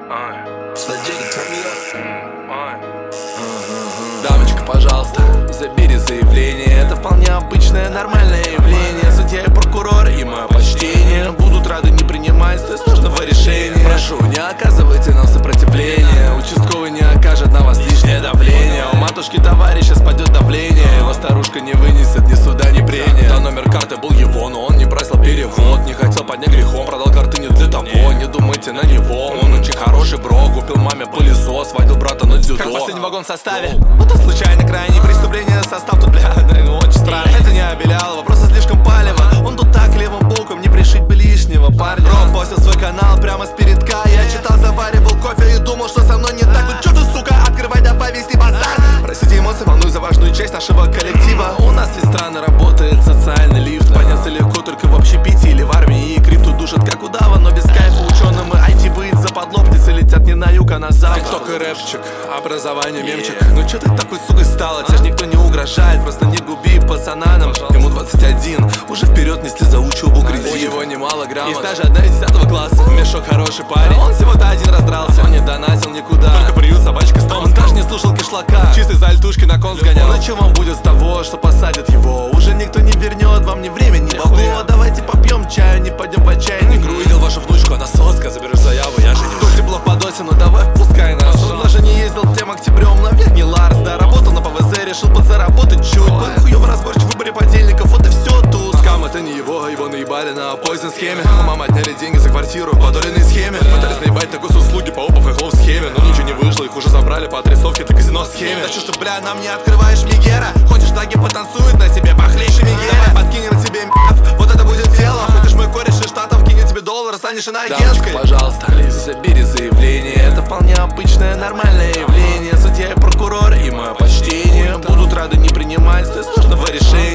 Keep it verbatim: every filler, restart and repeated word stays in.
Дамочка, пожалуйста, забери заявление. Это вполне обычное, нормальное явление. Судья и прокурор, и мое почтение будут рады не принимать столь сложного решения. Прошу, не оказывайте нам сопротивление. Участковый не окажет на вас лишнее давление. У матушки товарища спадет давление. Его старушка не вынесет ни суда, ни прения. Да, номер карты был его, но он не просил перевод. Не хотел поднять грехом, продал карты не для того. Не думайте на него, он очень хороший бро. Купил маме пылесос, водил брата на дзюдо. Как последний вагон в составе, ну то случайно крайний. Преступление состав тут, бля, очень странно. Это не Обелялова, просто слишком палево. Он тут так левым боком, не пришить бы лишнего парня. Бро постил свой канал прямо с передка. Я читал, заваривал кофе и думал, что со мной не так. Ну чё ты, сука, открывай, давай вести базар. Простите эмоции, волнуй за важную часть нашего коллектива. У нас здесь странно работает социальный лифт. Подняться легко только в общепите или в армии. И крипту душат как удава, но без кайфа. Ученым и ай ти быть западло. Птицы летят не на юг, а на запад. Тик-ток и рэпчик, образование мемчик. Ну чё ты такой сукой стала? Тебе ж никто не угрожает, просто не губи пацана нам. Ему двадцать один, уже вперед несли за учебу кредит. У него немало граммов, и стажа одна из десятого класса. Мешок хороший парень, он всего-то один раз дрался. Он не донатил никуда, только приют собачка с домом. Он даже не слушал кишлака, чистый за альтушки на кон сгонял. Ну чё вам будет с того, что посадят его? Уже никто не вернет вам ни время, ни бабло. Давайте попьем чаю, не пойдем в отчаяние. Видел вашу внучку, она соска, заберешь заяву, я же не буду. Тепло в подосе, ну давай впускай нас. Он даже не ездил тем октябрем, наверх не Ларс. Да, работал на ПВЗ, решил подзаработать чуть. Был хуёвый разборчик в выборе подельников, вот и все тут. Скам это не его, его наебали на поздней схеме. У мамы отняли деньги за квартиру по доленной схеме. Пытались наебать на госуслуги по опов и хлоп схеме. Но ничего не вышло, их уже забрали по отрисовке до казино схеме. Да чё, что, бля, нам не открываешь Мегера? Хочешь, таги потанцует на себе похлеще Мегера? Подкинем тебе м***ов, вот это будет дело. Хочешь, мой кореш из штатов кинет тебе доллар, станешь иноагенткой. Пожалуйста, забери заявление. Это вполне обычное, нормальное явление. Судья и прокурор, и мое почтение будут рады не принимать столь сложного решения.